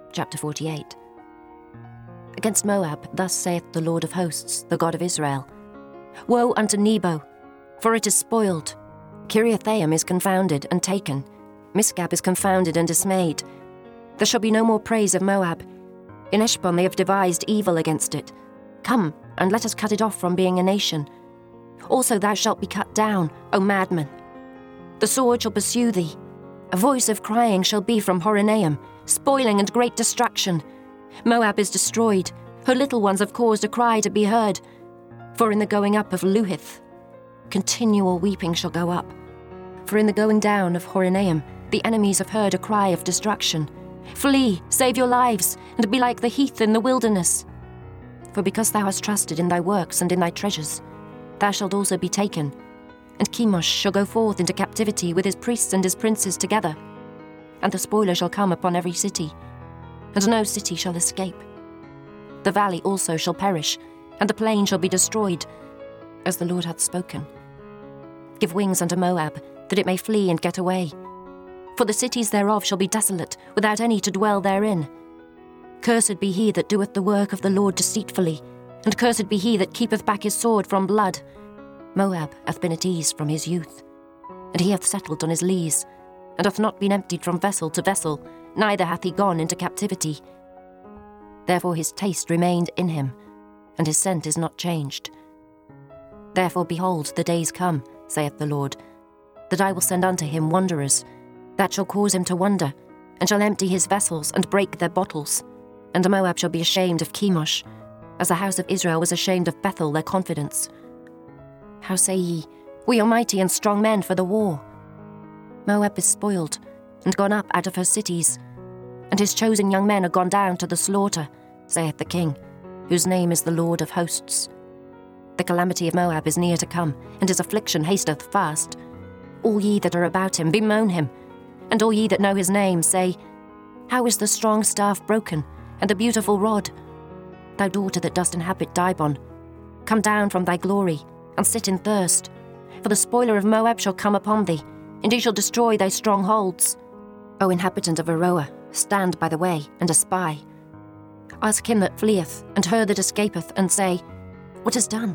Chapter 48. Against Moab, thus saith the Lord of hosts, the God of Israel. Woe unto Nebo, for it is spoiled. Kiriathaim is confounded and taken. Misgab is confounded and dismayed. There shall be no more praise of Moab. In Heshbon they have devised evil against it. Come, and let us cut it off from being a nation. Also thou shalt be cut down, O madman. The sword shall pursue thee. A voice of crying shall be from Horonaim, spoiling and great destruction. Moab is destroyed. Her little ones have caused a cry to be heard. For in the going up of Luhith, continual weeping shall go up. For in the going down of Horonaim, the enemies have heard a cry of destruction. Flee, save your lives, and be like the heath in the wilderness. For because thou hast trusted in thy works and in thy treasures, thou shalt also be taken. And Chemosh shall go forth into captivity with his priests and his princes together. And the spoiler shall come upon every city, and no city shall escape. The valley also shall perish, and the plain shall be destroyed, as the Lord hath spoken. Give wings unto Moab, that it may flee and get away. For the cities thereof shall be desolate, without any to dwell therein. Cursed be he that doeth the work of the Lord deceitfully, and cursed be he that keepeth back his sword from blood. Moab hath been at ease from his youth, and he hath settled on his lees, and hath not been emptied from vessel to vessel, neither hath he gone into captivity. Therefore his taste remained in him, and his scent is not changed. Therefore behold, the days come, saith the Lord, that I will send unto him wanderers, that shall cause him to wander, and shall empty his vessels and break their bottles. And Moab shall be ashamed of Chemosh, as the house of Israel was ashamed of Bethel their confidence. How say ye, we are mighty and strong men for the war? Moab is spoiled, and gone up out of her cities, and his chosen young men are gone down to the slaughter, saith the King, whose name is the Lord of hosts. The calamity of Moab is near to come, and his affliction hasteth fast. All ye that are about him, bemoan him, and all ye that know his name, say, How is the strong staff broken, and the beautiful rod? Thou daughter that dost inhabit Dibon, come down from thy glory, and sit in thirst. For the spoiler of Moab shall come upon thee, and he shall destroy thy strongholds. O inhabitant of Aroah, stand by the way, and espy. Ask him that fleeth, and her that escapeth, and say, What is done?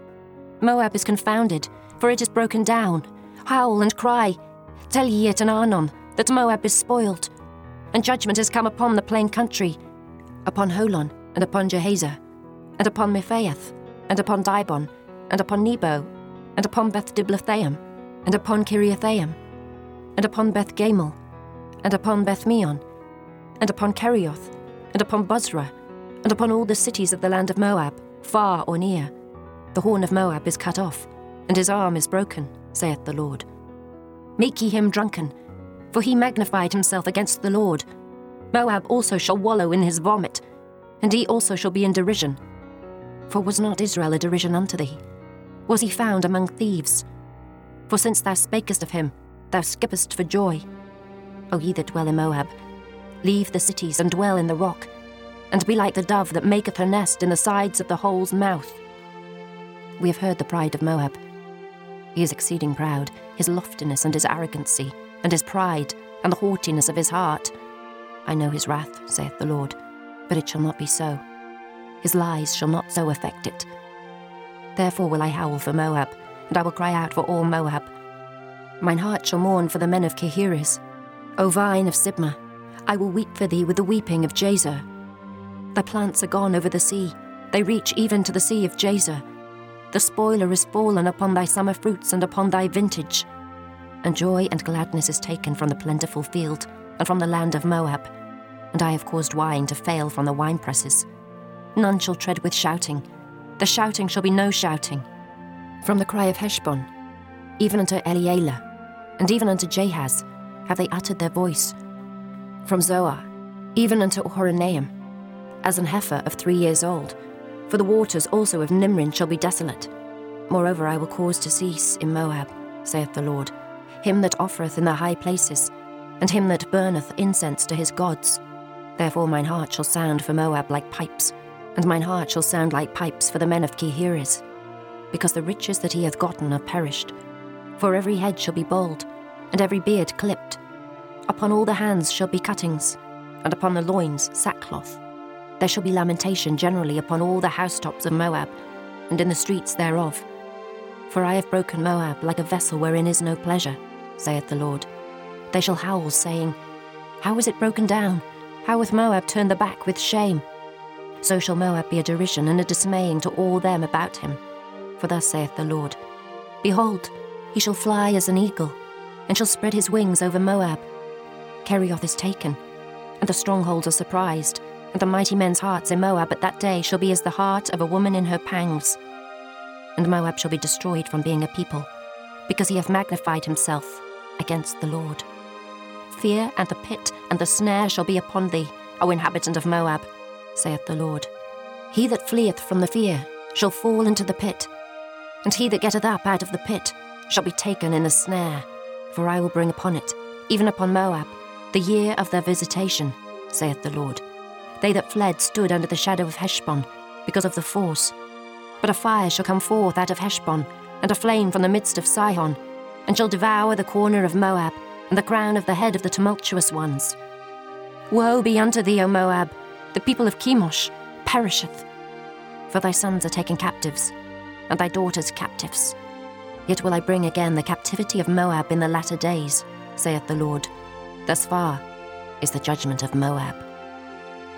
Moab is confounded, for it is broken down. Howl and cry, tell ye it in Arnon, that Moab is spoiled. And judgment is come upon the plain country, upon Holon, and upon Jehazer, and upon Mephaeth, and upon Dibon, and upon Nebo, and upon Beth Diblathaim, and upon Kiriathaim, and upon Beth Gamel, and upon Beth Meon, and upon Kerioth, and upon Bozrah, and upon all the cities of the land of Moab, far or near. The horn of Moab is cut off, and his arm is broken, saith the Lord. Make ye him drunken, for he magnified himself against the Lord. Moab also shall wallow in his vomit, and he also shall be in derision. For was not Israel a derision unto thee? Was he found among thieves? For since thou spakest of him, thou skippest for joy. O ye that dwell in Moab, leave the cities and dwell in the rock, and be like the dove that maketh her nest in the sides of the hole's mouth. We have heard the pride of Moab. He is exceeding proud, his loftiness and his arrogancy, and his pride, and the haughtiness of his heart. I know his wrath, saith the Lord, but it shall not be so. His lies shall not so affect it. Therefore will I howl for Moab, and I will cry out for all Moab. Mine heart shall mourn for the men of Kehires. O vine of Sibmah, I will weep for thee with the weeping of Jazer. Thy plants are gone over the sea, they reach even to the sea of Jazer. The spoiler is fallen upon thy summer fruits and upon thy vintage. And joy and gladness is taken from the plentiful field, and from the land of Moab. And I have caused wine to fail from the winepresses. None shall tread with shouting. The shouting shall be no shouting. From the cry of Heshbon, even unto Elealeh, and even unto Jahaz, have they uttered their voice. From Zoar, even unto Horonaim, as an heifer of 3 years old. For the waters also of Nimrin shall be desolate. Moreover, I will cause to cease in Moab, saith the Lord, him that offereth in the high places, and him that burneth incense to his gods. Therefore mine heart shall sound for Moab like pipes, and mine heart shall sound like pipes for the men of Kehires, because the riches that he hath gotten are perished. For every head shall be bald, and every beard clipped. Upon all the hands shall be cuttings, and upon the loins sackcloth. There shall be lamentation generally upon all the housetops of Moab, and in the streets thereof. For I have broken Moab like a vessel wherein is no pleasure, saith the Lord. They shall howl, saying, How is it broken down? How hath Moab turned the back with shame? So shall Moab be a derision and a dismaying to all them about him. For thus saith the Lord, Behold, he shall fly as an eagle, and shall spread his wings over Moab. Kerioth is taken, and the strongholds are surprised, and the mighty men's hearts in Moab at that day shall be as the heart of a woman in her pangs. And Moab shall be destroyed from being a people, because he hath magnified himself against the Lord. Fear and the pit and the snare shall be upon thee, O inhabitant of Moab, saith the Lord. He that fleeth from the fear shall fall into the pit, and he that getteth up out of the pit shall be taken in a snare. For I will bring upon it, even upon Moab, the year of their visitation, saith the Lord. They that fled stood under the shadow of Heshbon, because of the force. But a fire shall come forth out of Heshbon, and a flame from the midst of Sihon, and shall devour the corner of Moab, and the crown of the head of the tumultuous ones. Woe be unto thee, O Moab! The people of Chemosh perisheth. For thy sons are taken captives, and thy daughters captives. Yet will I bring again the captivity of Moab in the latter days, saith the Lord. Thus far is the judgment of Moab.